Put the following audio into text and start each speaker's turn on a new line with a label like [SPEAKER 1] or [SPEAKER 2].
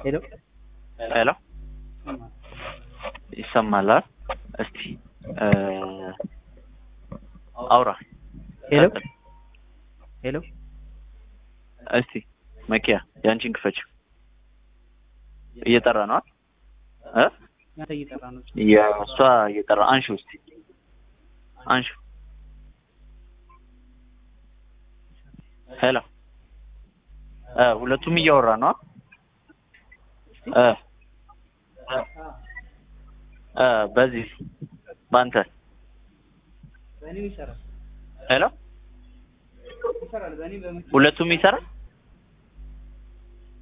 [SPEAKER 1] ሄሎ
[SPEAKER 2] ሄሎ ይሰማል? እስቲ አውራ።
[SPEAKER 1] ሄሎ ሄሎ
[SPEAKER 2] እስቲ መኪያ ያንቺን ክፈች። እየጠራ ነው አይደል?
[SPEAKER 1] ያንተ እየጠራ ነው።
[SPEAKER 2] የእሷ እየጠራ አንሺው። እስቲ አንሺው። ሄሎ ሁለቱም እያወራ ነው። በዚህ ባንተ
[SPEAKER 1] በእኔ ይሰራል።
[SPEAKER 2] ሄሎ
[SPEAKER 1] ይሰራል። በእኔ
[SPEAKER 2] ሁለቱም ይሰራል።